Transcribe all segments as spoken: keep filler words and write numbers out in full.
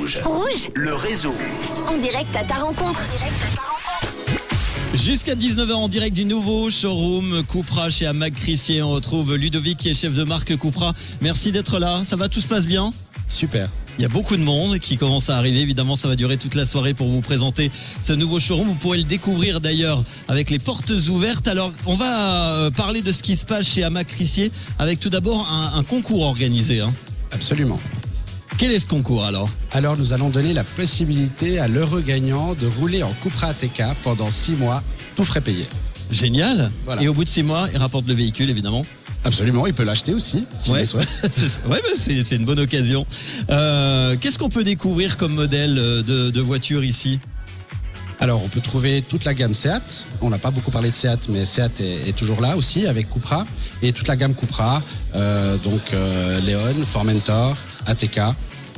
Rouge. Rouge, Le réseau. en direct à ta rencontre. Jusqu'à dix-neuf heures en direct du nouveau showroom Cupra chez Amac Crissier. On retrouve Ludovic qui est chef de marque Cupra. Merci d'être là. Ça va, tout se passe bien? Super. Il y a beaucoup de monde qui commence à arriver. Évidemment, ça va durer toute la soirée pour vous présenter ce nouveau showroom. Vous pourrez le découvrir d'ailleurs avec les portes ouvertes. Alors, on va parler de ce qui se passe chez Amac Crissier avec tout d'abord un, un concours organisé. Hein. Absolument. Quel est ce concours alors? Alors nous allons donner la possibilité à l'heureux gagnant de rouler en Cupra A T K pendant six mois, tout frais payé. Génial. Voilà. Et au bout de six mois, il rapporte le véhicule évidemment. Absolument, il peut l'acheter aussi, s'il Ouais. le souhaite. c'est, ouais, bah, c'est, c'est une bonne occasion. Euh, qu'est-ce qu'on peut découvrir comme modèle de, de voiture ici? Alors on peut trouver toute la gamme Seat, on n'a pas beaucoup parlé de Seat, mais Seat est, est toujours là aussi avec Cupra, et toute la gamme Cupra, euh, donc euh, Leon, Formentor, A T K.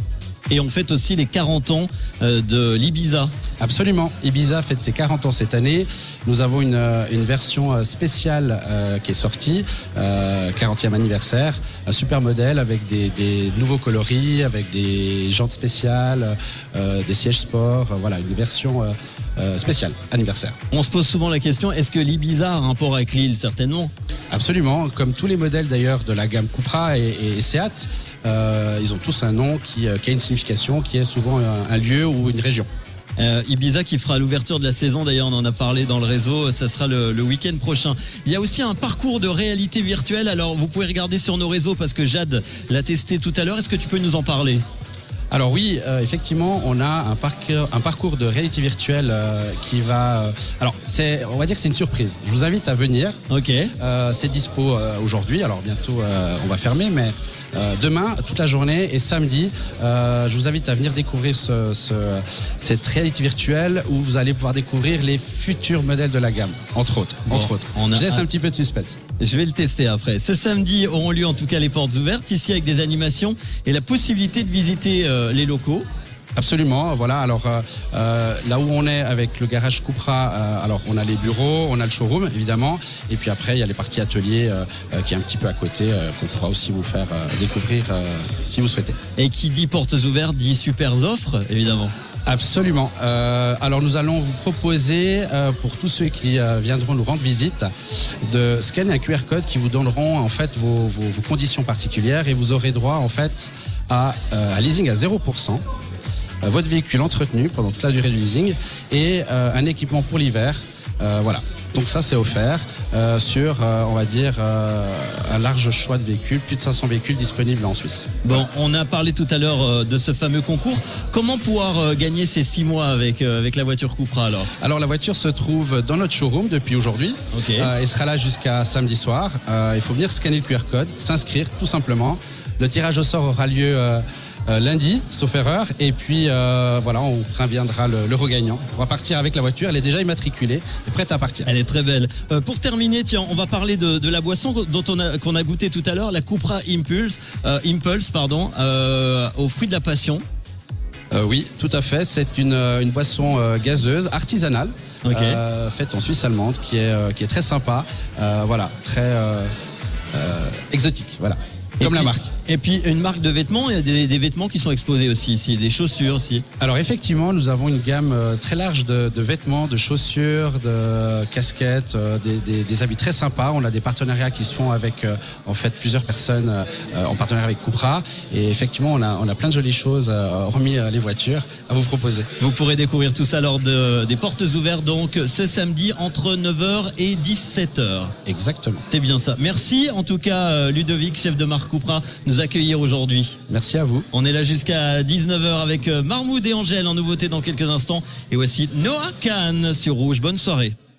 Et on fête aussi les quarante ans euh, de l'Ibiza. Absolument, Ibiza fête ses quarante ans cette année. Nous avons une, euh, une version spéciale euh, qui est sortie, euh, quarantième anniversaire, un super modèle avec des, des nouveaux coloris, avec des jantes spéciales, euh, des sièges sport, euh, voilà, une version euh, euh, spéciale anniversaire. On se pose souvent la question, est-ce que l'Ibiza a un rapport avec l'île? Certainement. Absolument, comme tous les modèles d'ailleurs de la gamme Cupra et, et, et Seat, euh, ils ont tous un nom qui, euh, qui a une signification, qui est souvent un, un lieu ou une région. Euh, Ibiza qui fera l'ouverture de la saison, d'ailleurs on en a parlé dans le réseau, ça sera le, le week-end prochain. Il y a aussi un parcours de réalité virtuelle, alors vous pouvez regarder sur nos réseaux parce que Jade l'a testé tout à l'heure. Est-ce que tu peux nous en parler? Alors oui, euh, effectivement, on a un parcours, un parcours de réalité virtuelle euh, qui va... Euh, alors, c'est, on va dire que c'est une surprise. Je vous invite à venir. Ok. Euh, c'est dispo euh, aujourd'hui, alors bientôt euh, on va fermer, mais euh, demain, toute la journée et samedi, euh, je vous invite à venir découvrir ce, ce, cette réalité virtuelle où vous allez pouvoir découvrir les futurs modèles de la gamme, entre autres. Bon, entre autres. on a Je laisse un- un petit peu de suspense. Je vais le tester après. Ce samedi auront lieu en tout cas les portes ouvertes ici avec des animations et la possibilité de visiter euh, les locaux. Absolument, voilà. Alors euh, euh, là où on est avec le garage Cupra, euh, alors on a les bureaux, on a le showroom évidemment, et puis après il y a les parties ateliers euh, euh, qui est un petit peu à côté, euh, qu'on pourra aussi vous faire euh, découvrir euh, si vous souhaitez. Et qui dit portes ouvertes dit super offres évidemment. Absolument. Euh, alors nous allons vous proposer euh, pour tous ceux qui euh, viendront nous rendre visite de scanner un Q R code qui vous donneront en fait vos, vos, vos conditions particulières et vous aurez droit en fait à euh, un leasing à zéro pour cent. Euh, votre véhicule entretenu pendant toute la durée du leasing et euh, un équipement pour l'hiver. Euh, voilà. Donc ça c'est offert euh, sur, euh, on va dire, euh, un large choix de véhicules, plus de cinq cents véhicules disponibles en Suisse. Bon, on a parlé tout à l'heure euh, de ce fameux concours. Comment pouvoir euh, gagner ces six mois avec, euh, avec la voiture Cupra alors? Alors la voiture se trouve dans notre showroom depuis aujourd'hui. Ok. Euh, elle sera là jusqu'à samedi soir. Euh, il faut venir scanner le Q R code, s'inscrire tout simplement. Le tirage au sort aura lieu euh, euh, lundi, sauf erreur. Et puis euh, voilà, on préviendra le, le regagnant. On va partir avec la voiture. Elle est déjà immatriculée et prête à partir. Elle est très belle. Euh, pour terminer, tiens, on va parler de, de la boisson dont on a, qu'on a goûté tout à l'heure, la Cupra Impulse, euh, Impulse pardon, euh, aux fruits de la passion. Euh, oui, tout à fait. C'est une, euh, une boisson euh, gazeuse, artisanale, Ok. euh, faite en Suisse allemande, qui est, euh, qui est très sympa. Euh, voilà, très euh, euh, exotique. Voilà, Et comme la puis- marque. Et puis une marque de vêtements, il y a des, des vêtements qui sont exposés aussi ici, des chaussures aussi. Alors effectivement, nous avons une gamme euh, très large de, de vêtements, de chaussures, de casquettes, euh, des, des, des habits très sympas. On a des partenariats qui se font avec euh, en fait plusieurs personnes euh, en partenariat avec Cupra. Et effectivement, on a, on a plein de jolies choses, euh, hormis euh, les voitures, à vous proposer. Vous pourrez découvrir tout ça lors de, des portes ouvertes donc ce samedi entre neuf heures et dix-sept heures. Exactement. C'est bien ça. Merci en tout cas euh, Ludovic, chef de marque Cupra, de nous accueillir aujourd'hui. Merci à vous. On est là jusqu'à dix-neuf heures avec euh, Marmoud et Angèle en nouveauté dans quelques instants. Et voici Noah Kahn sur Rouge. Bonne soirée.